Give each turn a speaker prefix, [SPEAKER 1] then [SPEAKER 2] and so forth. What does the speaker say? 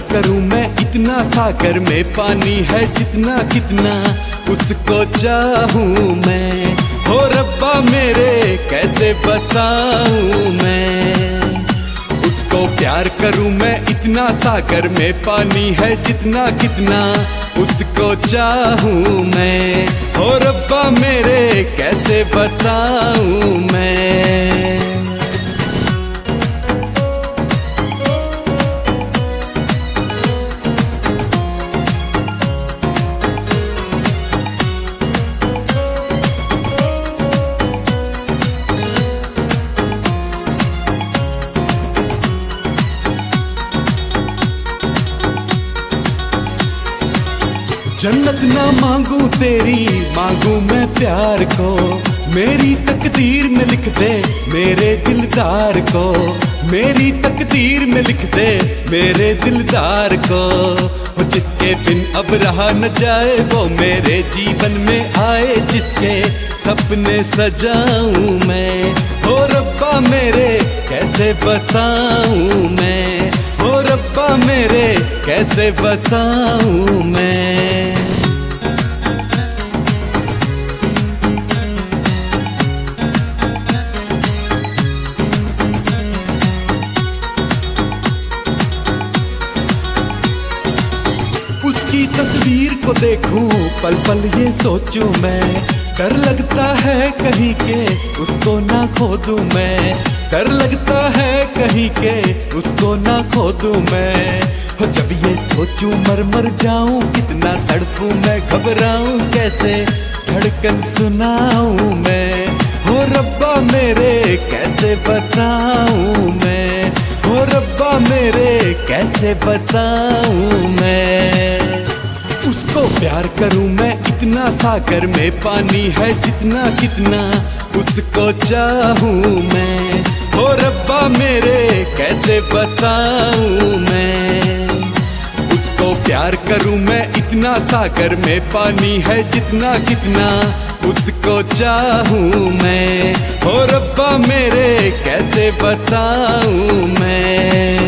[SPEAKER 1] करूं मैं इतना, सागर में पानी है जितना कितना, उसको चाहूं मैं। हो रब्बा मेरे कैसे बताऊं मैं, उसको प्यार करूं मैं इतना, सागर में पानी है जितना कितना, उसको चाहूं मैं। हो रब्बा मेरे कैसे बताऊं मैं। जन्नत ना मांगू तेरी, मांगू मैं प्यार को, मेरी तकदीर में लिख दे मेरे दिलदार को, मेरी तकदीर में लिख दे मेरे दिलदार को। जिसके बिन अब रहा न जाए वो मेरे जीवन में आए, जिसके सपने सजाऊं मैं। हो रब्बा मेरे कैसे बताऊं मैं, हो रब्बा मेरे कैसे बताऊं मैं। उसकी तस्वीर को देखूं पल पल ये सोचूं मैं, डर लगता है कहीं के उसको ना खो दूं मैं, डर लगता है कहीं के उसको ना खो दूं मैं। जब ये सोचूं मर मर जाऊं, कितना तड़पूं मैं, घबराऊं कैसे धड़कन सुनाऊं मैं। हो रब्बा मेरे कैसे बताऊं मैं, हो रब्बा मेरे कैसे बताऊं मैं। उसको प्यार करूं मैं इतना, सागर में पानी है जितना कितना, उसको चाहूं मैं। हो रब्बा मेरे कैसे बताऊं मैं, उसको प्यार करूं मैं इतना, सागर में पानी है जितना कितना, उसको चाहूं मैं। हो रब्बा मेरे कैसे बताऊं मैं।